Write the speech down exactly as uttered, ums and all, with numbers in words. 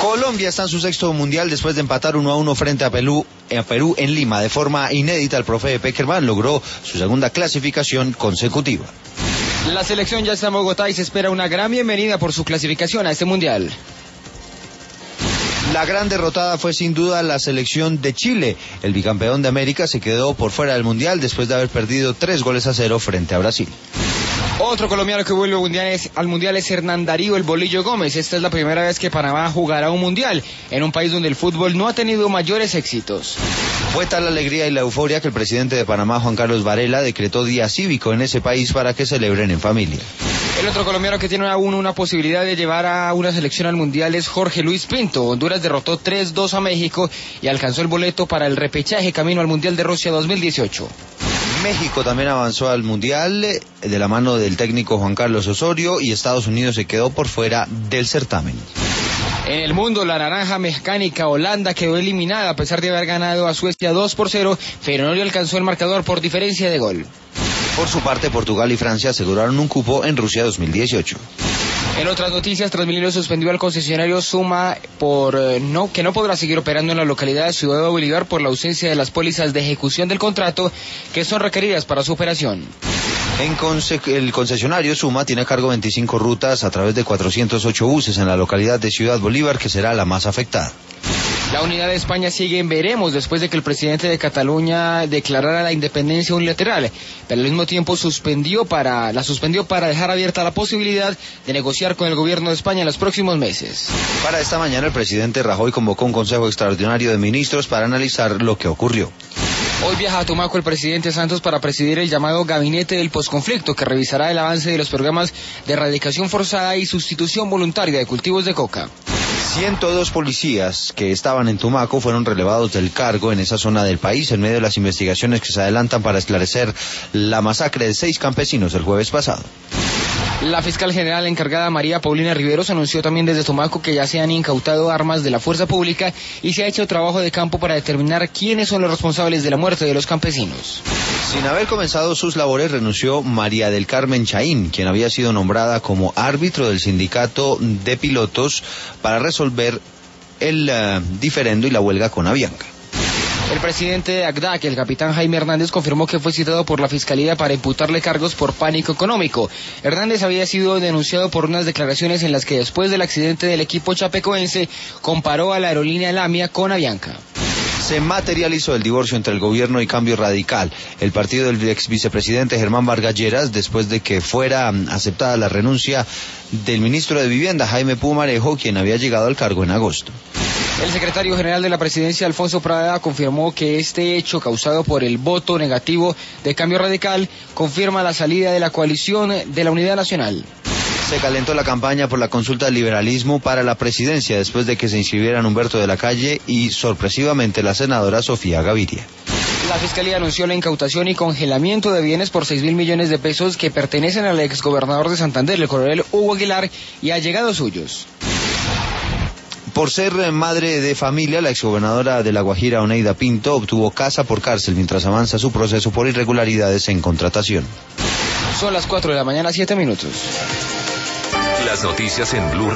Colombia está en su sexto mundial después de empatar uno a uno frente a Perú, a Perú en Lima. De forma inédita, el profe Peckerman logró su segunda clasificación consecutiva. La selección ya está en Bogotá y se espera una gran bienvenida por su clasificación a este mundial. La gran derrotada fue sin duda la selección de Chile. El bicampeón de América se quedó por fuera del mundial después de haber perdido tres goles a cero frente a Brasil. Otro colombiano que vuelve al mundial es Hernán Darío El Bolillo Gómez. Esta es la primera vez que Panamá jugará un mundial en un país donde el fútbol no ha tenido mayores éxitos. Fue tal la alegría y la euforia que el presidente de Panamá, Juan Carlos Varela, decretó día cívico en ese país para que celebren en familia. El otro colombiano que tiene aún una posibilidad de llevar a una selección al mundial es Jorge Luis Pinto. Honduras derrotó tres dos a México y alcanzó el boleto para el repechaje camino al Mundial de Rusia dos mil dieciocho. México también avanzó al Mundial de la mano del técnico Juan Carlos Osorio y Estados Unidos se quedó por fuera del certamen. En el mundo, la naranja mecánica Holanda quedó eliminada a pesar de haber ganado a Suecia dos por cero, pero no le alcanzó el marcador por diferencia de gol. Por su parte, Portugal y Francia aseguraron un cupo en Rusia dos mil dieciocho. En otras noticias, Transmilenio suspendió al concesionario Suma por eh, no que no podrá seguir operando en la localidad de Ciudad de Bolívar por la ausencia de las pólizas de ejecución del contrato que son requeridas para su operación. En conse el concesionario Suma tiene a cargo veinticinco rutas a través de cuatrocientos ocho buses en la localidad de Ciudad Bolívar, que será la más afectada. La unidad de España sigue en veremos después de que el presidente de Cataluña declarara la independencia unilateral, pero al mismo tiempo suspendió para, la suspendió para dejar abierta la posibilidad de negociar con el gobierno de España en los próximos meses. Para esta mañana el presidente Rajoy convocó un consejo extraordinario de ministros para analizar lo que ocurrió. Hoy viaja a Tumaco el presidente Santos para presidir el llamado Gabinete del Posconflicto, que revisará el avance de los programas de erradicación forzada y sustitución voluntaria de cultivos de coca. ciento dos policías que estaban en Tumaco fueron relevados del cargo en esa zona del país en medio de las investigaciones que se adelantan para esclarecer la masacre de seis campesinos el jueves pasado. La fiscal general encargada María Paulina Riveros anunció también desde Tumaco que ya se han incautado armas de la fuerza pública y se ha hecho trabajo de campo para determinar quiénes son los responsables de la muerte de los campesinos. Sin haber comenzado sus labores renunció María del Carmen Chaín, quien había sido nombrada como árbitro del sindicato de pilotos para resolver el uh, diferendo y la huelga con Avianca. El presidente de A C D A C, el capitán Jaime Hernández, confirmó que fue citado por la Fiscalía para imputarle cargos por pánico económico. Hernández había sido denunciado por unas declaraciones en las que después del accidente del equipo chapecoense comparó a la aerolínea Lamia con Avianca. Se materializó el divorcio entre el gobierno y Cambio Radical. El partido del ex vicepresidente Germán Vargas Lleras, después de que fuera aceptada la renuncia del ministro de Vivienda, Jaime Pumarejo, quien había llegado al cargo en agosto. El secretario general de la presidencia, Alfonso Prada, confirmó que este hecho causado por el voto negativo de Cambio Radical confirma la salida de la coalición de la Unidad Nacional. Se calentó la campaña por la consulta del liberalismo para la presidencia después de que se inscribieran Humberto de la Calle y, sorpresivamente, la senadora Sofía Gaviria. La Fiscalía anunció la incautación y congelamiento de bienes por seis mil millones de pesos que pertenecen al exgobernador de Santander, el coronel Hugo Aguilar, y allegados suyos. Por ser madre de familia, la exgobernadora de La Guajira, Oneida Pinto, obtuvo casa por cárcel mientras avanza su proceso por irregularidades en contratación. Son las cuatro de la mañana, siete minutos. Las noticias en Blue